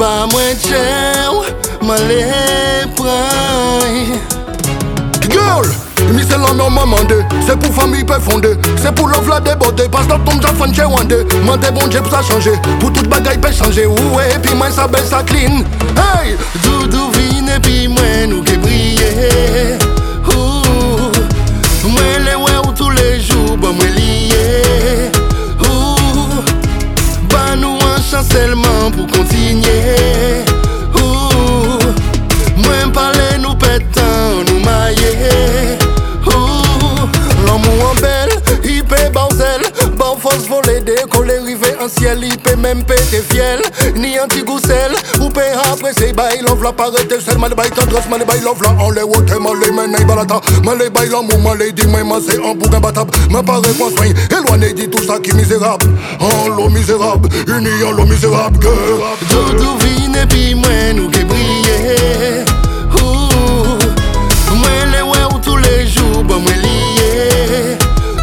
Bah moins cher, m'allez prendre. Girl, mi c'est la norme mandé. C'est pour famille peut fonder. C'est pour l'offre la déborder. Parce que ton job fan chez Wande. Mandé bon Dieu pour ça changer. Pour toute bagaille peut changer. Ouais, puis moi ça belle ça clean. Hey, Doudou vine et puis moi nous qui briller. Moi les ouais ou tous les jours, bah moi lié. Bah nous un chancellement pour continuer. Moi parler nous pétant, nous mailler. L'amour en belle, il peut barzel. Bar force voler, décoller, river en ciel. Il peut même péter fiel, ni anti-goussel. Ou peut apprécier, bah il l'enveloppe, arrêter seul. Mal bail tendresse, mal bail l'enveloppe. On les wote, mal les menailles balata. Mal les bail l'amour, mal les dit, moi c'est un bouquin batable. Ma paraît point soin, éloigné dit tout ça qui misérable. En l'eau misérable, uni en l'eau misérable. Doudou vine et puis moi nous qui briller. Moi les ouais ou tous les jours, bah moi lié.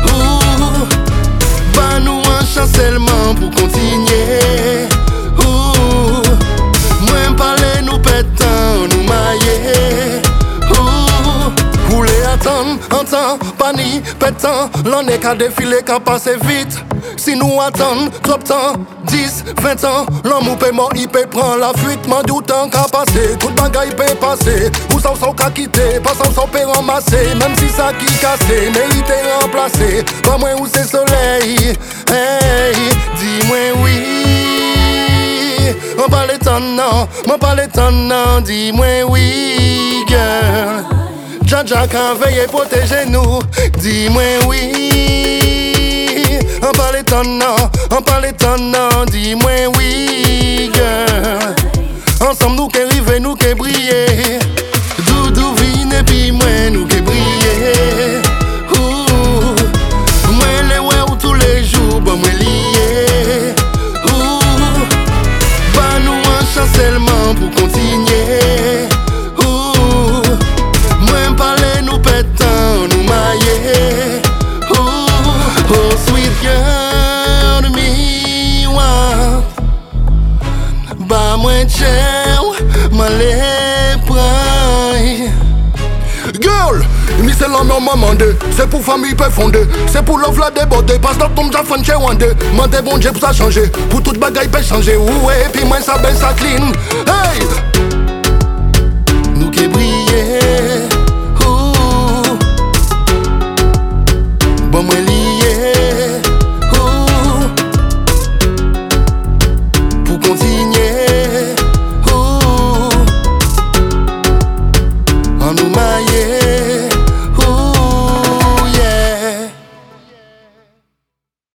Bah nous un chancellement pour continuer. Moi parler nous pétant, nous mailler. Couler attendre, pani, pétant. L'on est qu'à défiler, qu'à passer vite. Si nous attendons trop de temps, 10, 20 ans, l'amour peut mort, il peut prendre la fuite. M'en doutant qu'à passer, toute bagaille peut passer. Ou ça qu'à quitter, pas ça peut ramasser. Même si ça qui cassé, mérité remplacer. Pas moins où c'est soleil, hey, dis-moi oui. On parle étonnant, dis-moi oui, girl. Jaja quand veille protéger nous, dis-moi oui. On parle étonnant, dis-moi oui, girl. Ensemble nous qui river, nous qui briller. Doudou vine et puis moi nous qui briller. Moi les ouais ou tous les jours, bah moi lié. Bah nous un chancellement pour continuer. Moi parler nous pétant, nous mailler. Oh sweet girl to me, wow. Bah moins cher, m'allez prendre. Girl, mi c'est la norme mandé. C'est pour famille peut fonder. C'est pour l'offre la déborder. Parce que ton job fan chez Wande. Mandé bon Dieu pour ça changer. Pour toute bagaille peut changer. Ouais, puis moi ça belle ça clean. Hey, nous qui brillons.